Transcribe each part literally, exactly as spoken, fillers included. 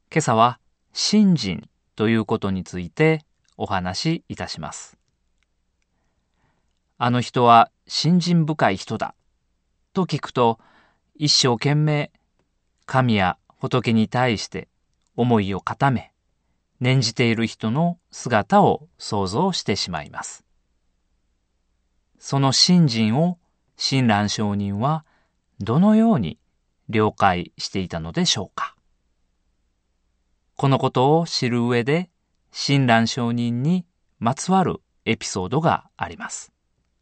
今朝は信心ということについてお話しいたします。あの人は信心深い人だと聞くと、一生懸命神や仏に対して思いを固め、念じている人の姿を想像してしまいます。その信心を親鸞上人はどのように了解していたのでしょうか。このことを知る上で、親鸞上人にまつわるエピソードがあります。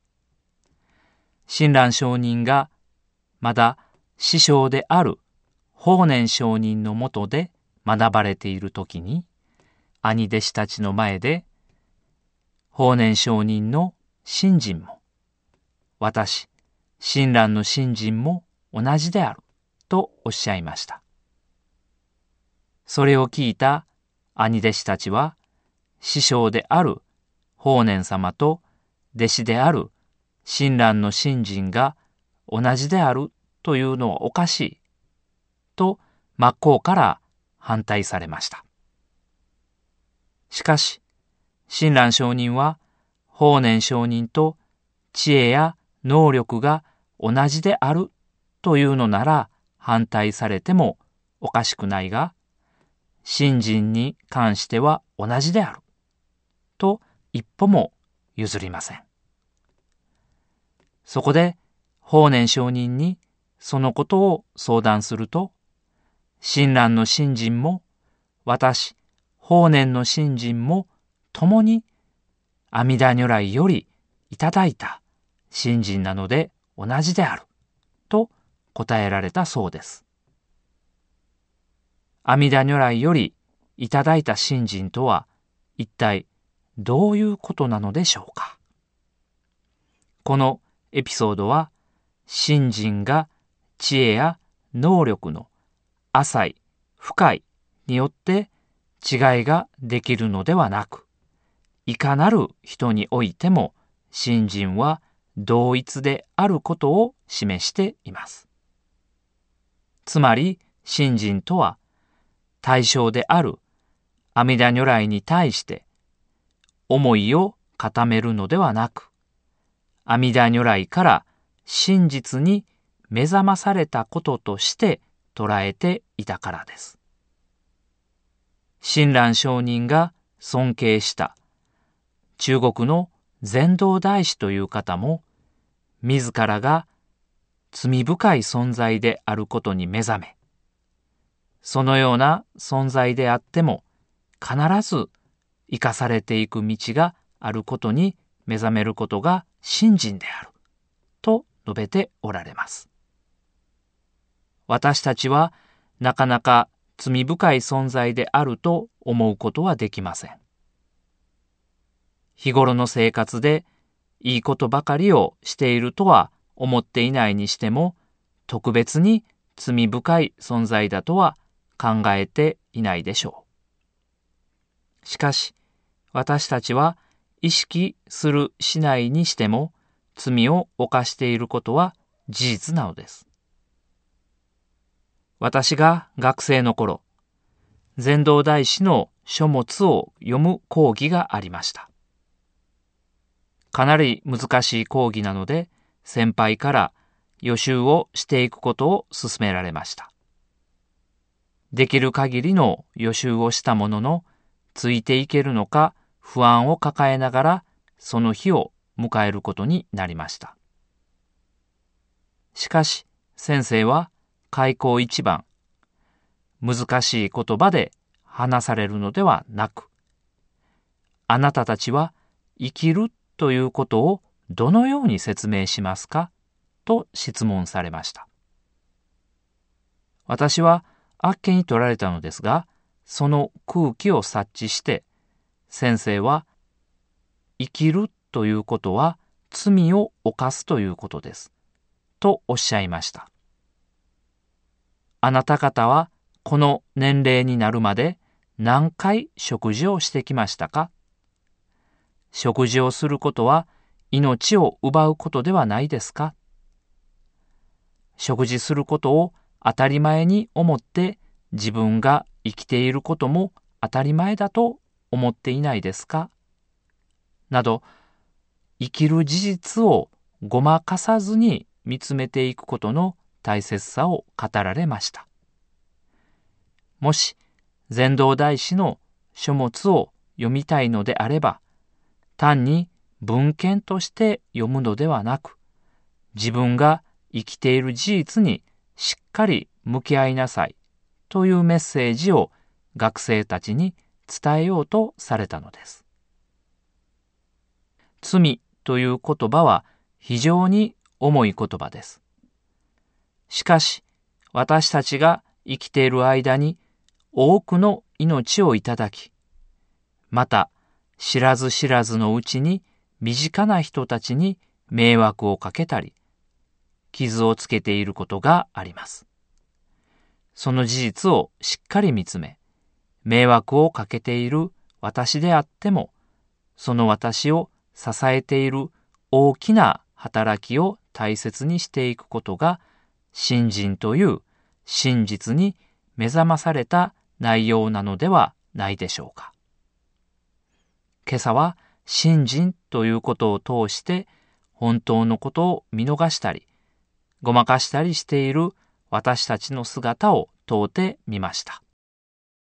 親鸞上人がまだ師匠である法然上人のもとで学ばれているときに、兄弟子たちの前で、法然上人の信心も、私、親鸞の信心も同じであるとおっしゃいました。それを聞いた兄弟子たちは、師匠である法然様と弟子である親鸞の信心が同じであるというのはおかしいと真っ向から反対されました。しかし、親鸞上人は法然上人と知恵や能力が同じであるというのなら反対されてもおかしくないが、信心に関しては同じであると一歩も譲りません。そこで法然上人にそのことを相談すると、親鸞の信心も私、法然の信心も共に阿弥陀如来よりいただいた信心なので同じであると答えられたそうです。阿弥陀如来よりいただいた信心とは一体どういうことなのでしょうか。このエピソードは、信心が知恵や能力の浅い深いによって違いができるのではなく、いかなる人においても信心は同一であることを示しています。つまり信心とは、対象である阿弥陀如来に対して思いを固めるのではなく、阿弥陀如来から真実に目覚まされたこととして捉えていたからです。親鸞上人が尊敬した中国の禅道大師という方も、自らが罪深い存在であることに目覚め、そのような存在であっても必ず生かされていく道があることに目覚めることが信心であると述べておられます。私たちはなかなか罪深い存在であると思うことはできません。日頃の生活でいいことばかりをしているとは思っていないにしても、特別に罪深い存在だとは考えていないでしょう。しかし、私たちは意識するしないにしても罪を犯していることは事実なのです。私が学生の頃、禅道大師の書物を読む講義がありました。かなり難しい講義なので、先輩から予習をしていくことを勧められました。できる限りの予習をしたものの、ついていけるのか不安を抱えながらその日を迎えることになりました。しかし先生は開口一番、難しい言葉で話されるのではなく、あなたたちは生きるということをどのように説明しますかと質問されました。私はあっけに取られたのですが、その空気を察知して、先生は生きるということは罪を犯すということですとおっしゃいました。あなた方はこの年齢になるまで何回食事をしてきましたか？食事をすることは命を奪うことではないですか？食事することを当たり前に思って自分が生きていることも当たり前だと思っていないですか？など、生きる事実をごまかさずに見つめていくことの大切さを語られました。もし禅道大師の書物を読みたいのであれば、単に文献として読むのではなく、自分が生きている事実にしっかり向き合いなさいというメッセージを学生たちに伝えようとされたのです。罪という言葉は非常に重い言葉です。しかし、私たちが生きている間に多くの命をいただき、また知らず知らずのうちに身近な人たちに迷惑をかけたり、傷をつけていることがあります。その事実をしっかり見つめ、迷惑をかけている私であっても、その私を支えている大きな働きを大切にしていくことが、信心という真実に目覚まされた内容なのではないでしょうか。今朝は信心ということを通して本当のことを見逃したり、ごまかしたりしている私たちの姿を問うてみました。